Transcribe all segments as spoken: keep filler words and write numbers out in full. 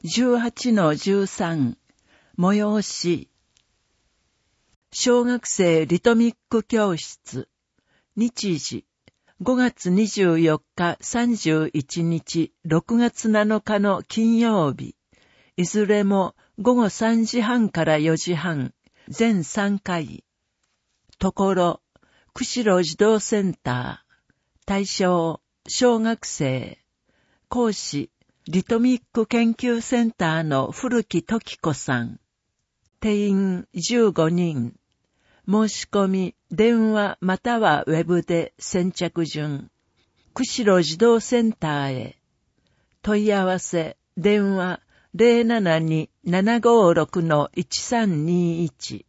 じゅうはちのじゅうさん、催し。小学生リトミック教室。日時。ごがつにじゅうよっか、さんじゅういちにち、ろくがつなのかの金曜日。いずれもごごさんじはんからよじはん、全さんかい。ところ、釧路児童センター。対象、小学生。講師、リトミック研究センターの古木時子さん。定員じゅうごにん。申し込み、電話またはウェブで先着順。釧路児童センターへ。問い合わせ、電話 ゼロななに ななごろく いちさんにいち。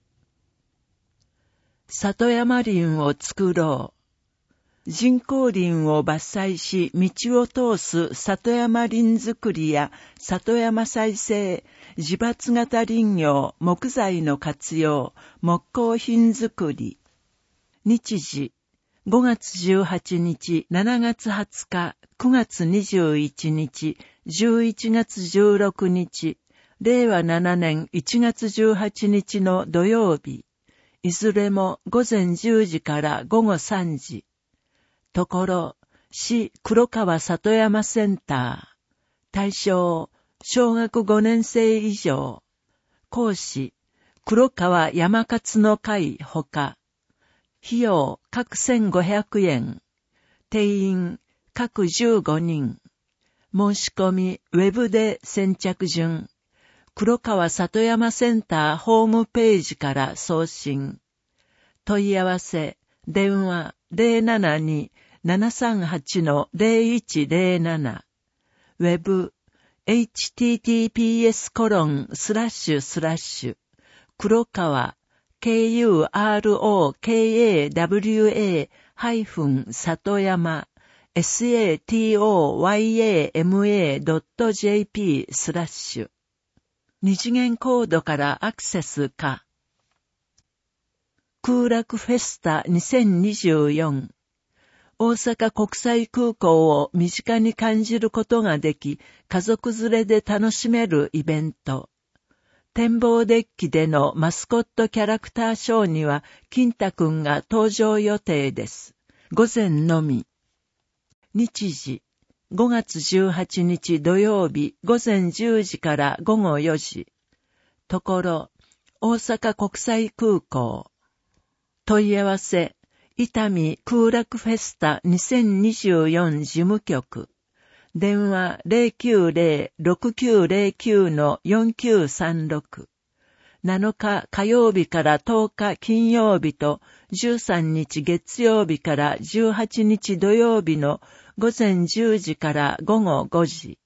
里山林を作ろう。人工林を伐採し道を通す里山林作りや里山再生、自伐型林業、木材の活用、木工品作り。日時、ごがつじゅうはちにち、しちがつはつか、くがつにじゅういちにち、じゅういちがつじゅうろくにち、れいわななねんいちがつじゅうはちにちの土曜日。いずれもごぜんじゅうじからごごさんじ。ところ、市黒川里山センター。対象、小学ごねんせい以上。講師、黒川山勝の会ほか。費用、各せんごひゃくえん。定員、各じゅうごにん。申し込み、ウェブで先着順。黒川里山センターホームページから送信。問い合わせ、電話 ゼロななに ななさんはち ゼロいちゼロなな。ウェブ、エイチティーティーピーエスコロンスラッシュスラッシュ黒川 ケーユーアールオーケーエーダブリューエー ハイフン里山 サトヤマ ドット ジェーピー スラッシュ二次元コードからアクセスか。空楽フェスタにせんにじゅうよん。大阪国際空港を身近に感じることができ、家族連れで楽しめるイベント。展望デッキでのマスコットキャラクターショーには、金太くんが登場予定です。午前のみ。日時、ごがつじゅうはちにち土曜日ごぜんじゅうじからごごよじ。ところ、大阪国際空港。問い合わせ、伊丹空楽フェスタにせんにじゅうよん事務局。電話 ゼロきゅうゼロ ろくきゅうゼロきゅう よんきゅうさんろく。なのか火曜日からとおか金曜日とじゅうさんにち月曜日からじゅうはちにち土曜日のごぜんじゅうじからごごごじ。